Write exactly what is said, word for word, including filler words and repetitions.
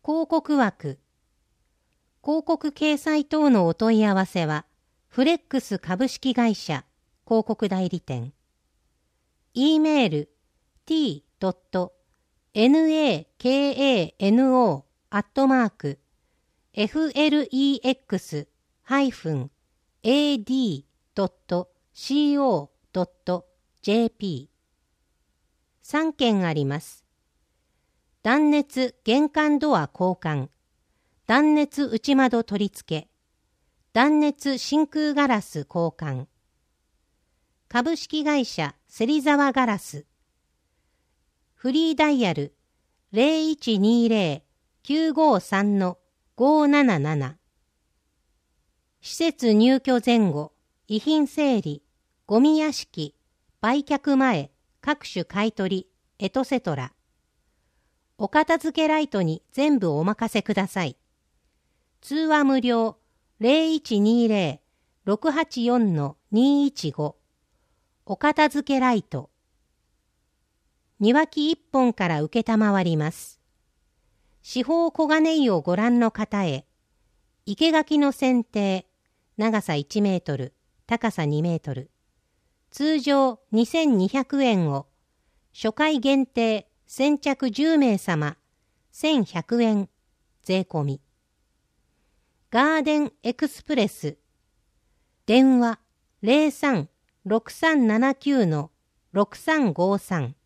広告枠。広告掲載等のお問い合わせは、フレックス株式会社広告代理店。e メール ティー ドット ネーカノ アットマーク エフエルイーエックス ハイフン エーディー ドット シーオー ドット ジェーピー。さんけんあります。断熱玄関ドア交換、断熱内窓取り付け、断熱真空ガラス交換。株式会社芹沢ガラス。フリーダイヤル ゼロいちにゼロ きゅうごさん ごーなななな。施設入居前後、遺品整理、ゴミ屋敷、売却前、各種買取、エトセトラ。お片付けライトに全部お任せください。通話無料 ゼロいちにゼロ ろくはちよん にいちご。お片付けライト。庭木いっぽんから受けたまわります。四方黄金井をご覧の方へ、生垣の剪定、長さいちメートル、高さにメートル。通常にせんにひゃくえんを、初回限定先着じゅうめいさま、せんひゃくえん、税込み。ガーデンエクスプレス。電話 ゼロさん ろくさんななきゅう ろくさんごさん。